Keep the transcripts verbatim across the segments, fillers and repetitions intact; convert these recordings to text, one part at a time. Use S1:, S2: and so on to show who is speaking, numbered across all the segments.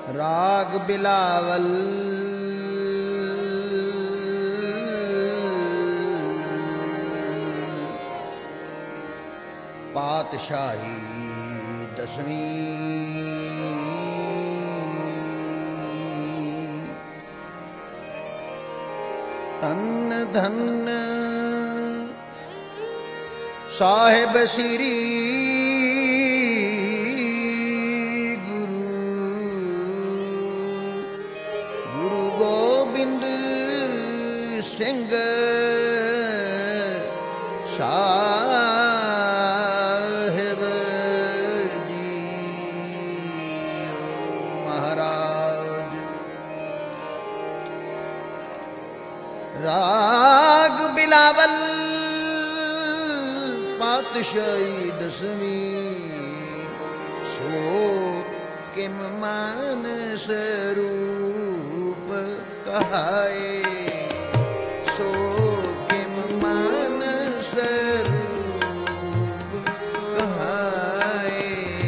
S1: ਰਾਗ ਬਿਲਾਵਲ ਪਾਤਸ਼ਾਹੀ ਦਸਵੀਂ। ਧੰਨ ਧੰਨ ਸਾਹਿਬ ਸ੍ਰੀ ਗੋਬਿੰਦ ਸਿੰਘ ਸਾਹਿਬ ਜੀ ਮਹਾਰਾਜ। ਰਾਗ ਬਿਲਾਵਲ ਪਾਤਸ਼ਾਹੀ ਦਸਵੀਂ। ਸੋ ਕਿਮ ਮਾਨਸ ਰੂਪ ਕਹਾਏ, ਸੋ ਕਿਮ ਮਾਨਸ ਰੂਪ ਕਹਾਏ।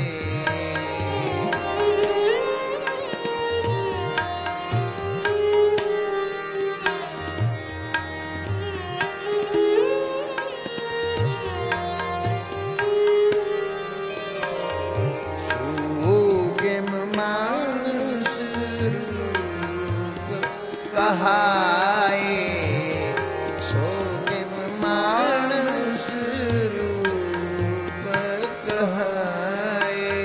S1: ਸੋ ਕਿਮ ਮਾਨਸ ਰੂਪ ਕਹਾਏ, ਸੋ ਕਿਮ ਮਾਨਸ ਰੂਪ ਕਹਾਏ।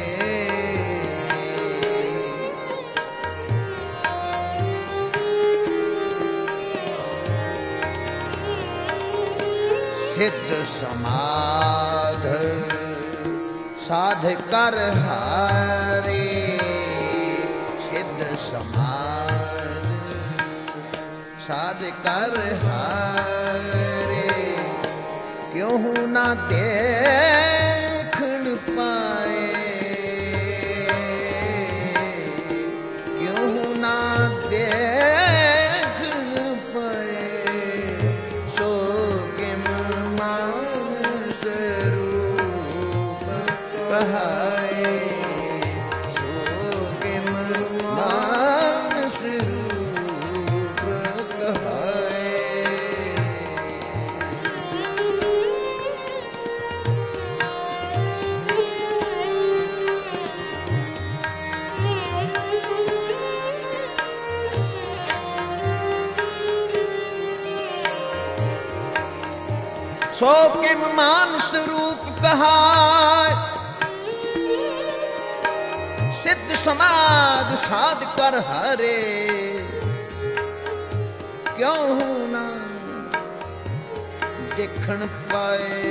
S1: ਸਿੱਧ ਸਮਾਧ ਸਾਧ ਕਰ ਹਾਰੇ, ਸਿੱਧ ਸਮਾਧ ਸਾਧ ਕਰ ਹਾਰੇ। ਕਿਉਂ ਨਾ ਦੇਖਣ ਪਾਏ, ਕਿਉਂ ਨਾ ਦੇਖਣ ਪਾਏ। ਸੋ ਕਿਮ ਮਾਨਸ ਰੂਪ ਕਹਾਏ, ਸੋ ਕਿਮ ਮਾਨਸ ਰੂਪ ਕਹਾਏ। ਸੋ ਕਿਮ ਮਾਨਸ ਰੂਪ ਕਹਾਏ, ਸਿੱਧ ਸਮਾਧ ਸਾਧ ਕਰ ਹਾਰੇ। ਕਿਉਂ ਨਾ ਦੇਖਣ ਪਾਏ,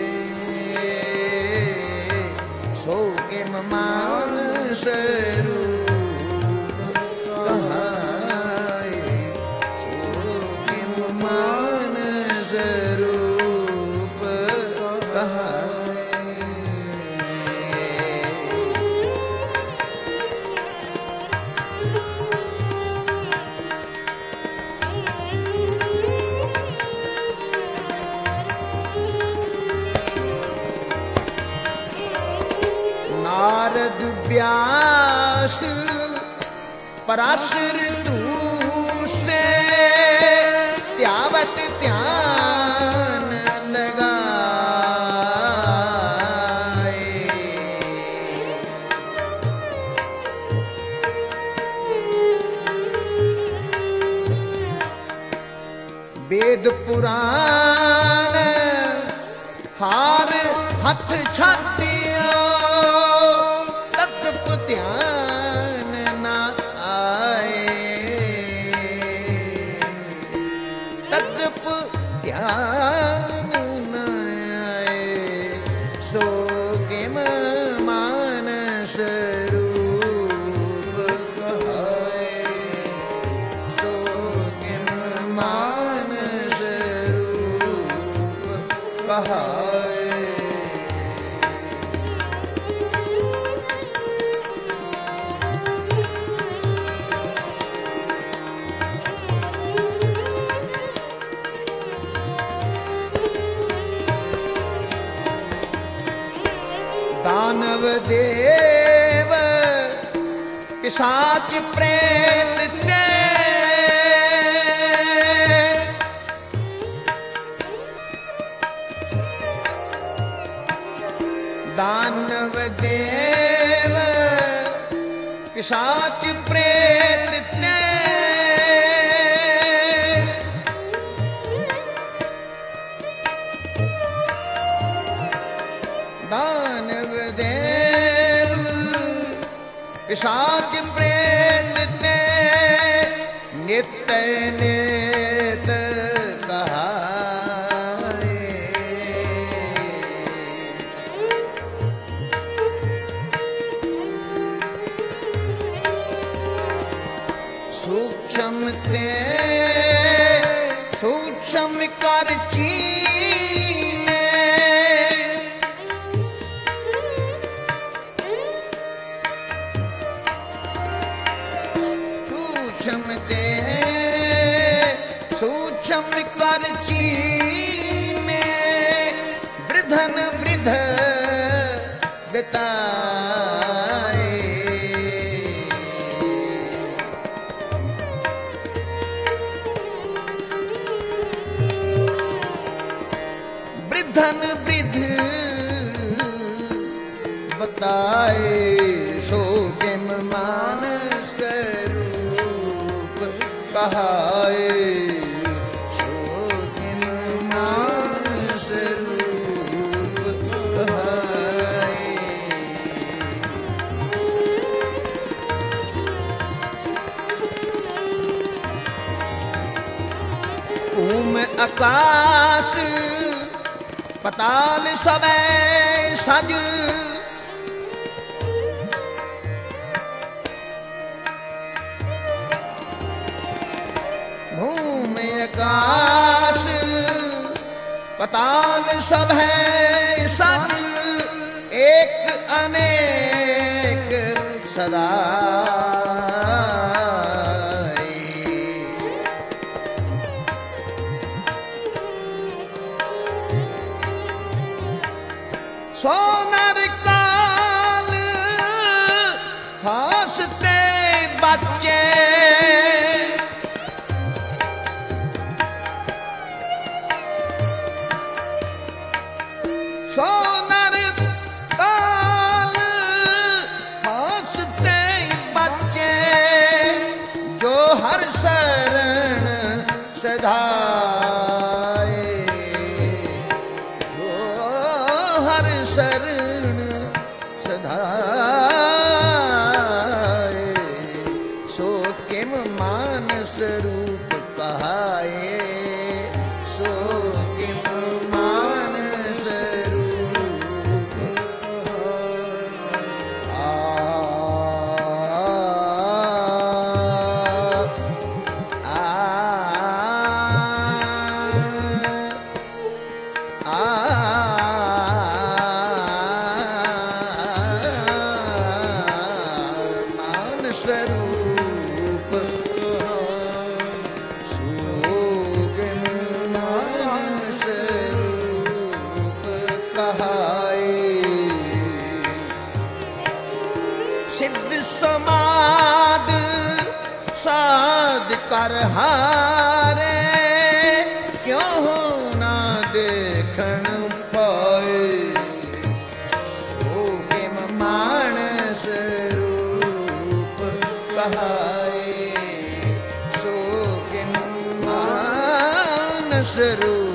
S1: ਸੋ ਕਿਮ ਮਾਨਸ ਰੂਪ ਕਹਾਏ, ਸੋ ਕਿਮ ਮਾਨਸ ਰੂਪ ਕਹਾਏ। ਨਾਰਦ ਬਿਆਸ ਪਰਾਸਰ ਧੂਸੇ, ਧਿਆਵਤ ਧਿਆਨ ਲਗਾਏ। ਵੇਦ ਪੁਰਾਨ ਹਾਰ ਹੱਥ ਛਾਟਿਆ, ਤਦਪ ਧਿਆਨ ਨਾ ਆਏ, ਤਦਪ ਧਿਆਨ ਨਾ ਆਏ। ਸੋ ਕਿਮ ਮਾਨਸ ਰੂਪ ਕਹਾਏ, ਸੋ ਕਿਮ ਮਾਨਸ ਰੂਪ ਕਹਾਏ। ਦਾਨਵ ਦੇਵ पिशाच प्रेत ते दानव देव पिशाच प्रेत ते दानव देव पिशाच प्रेत ते नित्य नित कहाए। सूक्ष्म ते सूक्ष्म कर चीने सूक्ष्म ते सूक्ष्म कर चीने वृद्धन वृद्ध बिताए। वृद्धन वृद्ध बताए सो किम मानस रूप कहाए। सो किम मानस रूप कहाए। ऊम आकाश पताल सबे सज भूमि आकाश पताल सब है सज एक अनेक सदा सोनर काल हंसते बच्चे सोनर काल हंसते बच्चे जो हर शरण सधाए। जो हर शरण सधाए सो किम मानस रूप कहाए। सो किम मानस रूप आ आ स्वरूप सोगम मानस रूप कहाए। सिद्ध समाद साध कर हारे क्यों ना देखन पाए। सोगम मानस कहाए। सो किम मानस रूप